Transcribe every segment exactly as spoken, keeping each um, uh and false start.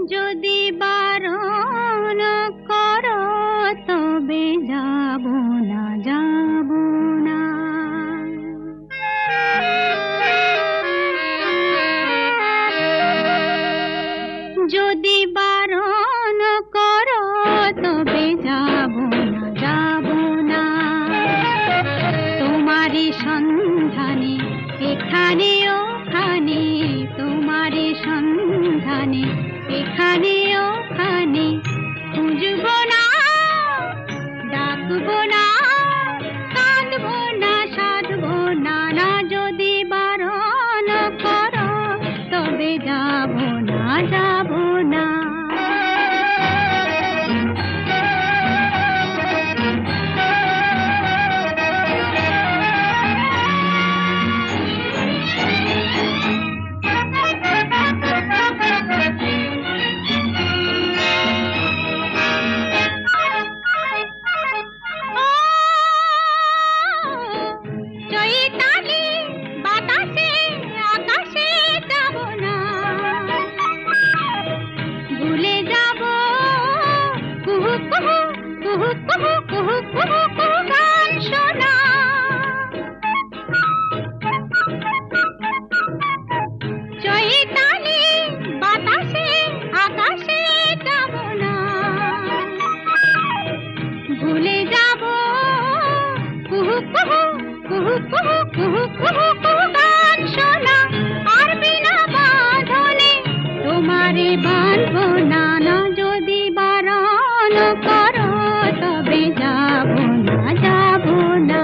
যদি বারণ করো তবে যাব না, যাব না। যদি বারণ করো তবে যাব না, যাব না। তোমারই সন্ধানে এখানে ওখানে, তোমারই সন্ধানে এখানে ওখানে খুঁজব না, ডাকব না, কাঁদব না, সাধব না, না। যদি বারণ করো তবে যাব না, যাব না। ভুলে যাব কুহু কুহু কুহু কুহু কুহু কুহু কুহু গান শোনা। চৈতালি বাতাসে আকাশে যাব না। ভুলে যাব কুহু কুহু কুহু কুহু কুহু কুহু কুহু গান শোনা। আর বিনা বাঁধনে তোমারে বাঁধব না, না। যদি বারণ করো তবে যাব না, যাব না।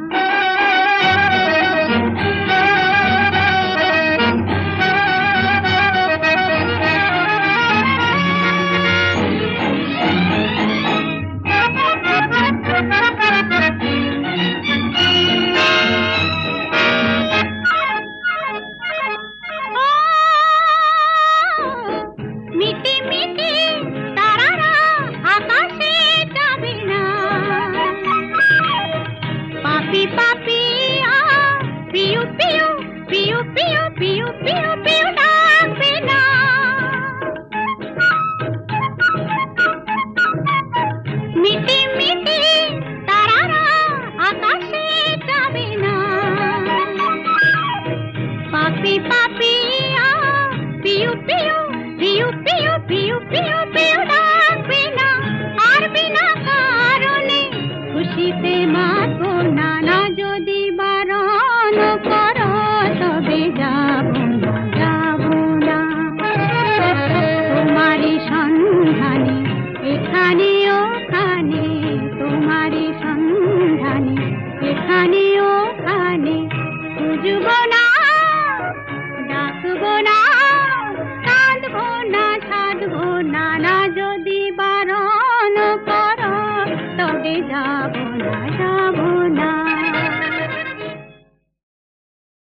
মিটি মিটি তারারা আকাশে যাবে না। পাপি পাপিয়া পিউ পিউ পিউ পিউ পিউ পিউ পিউ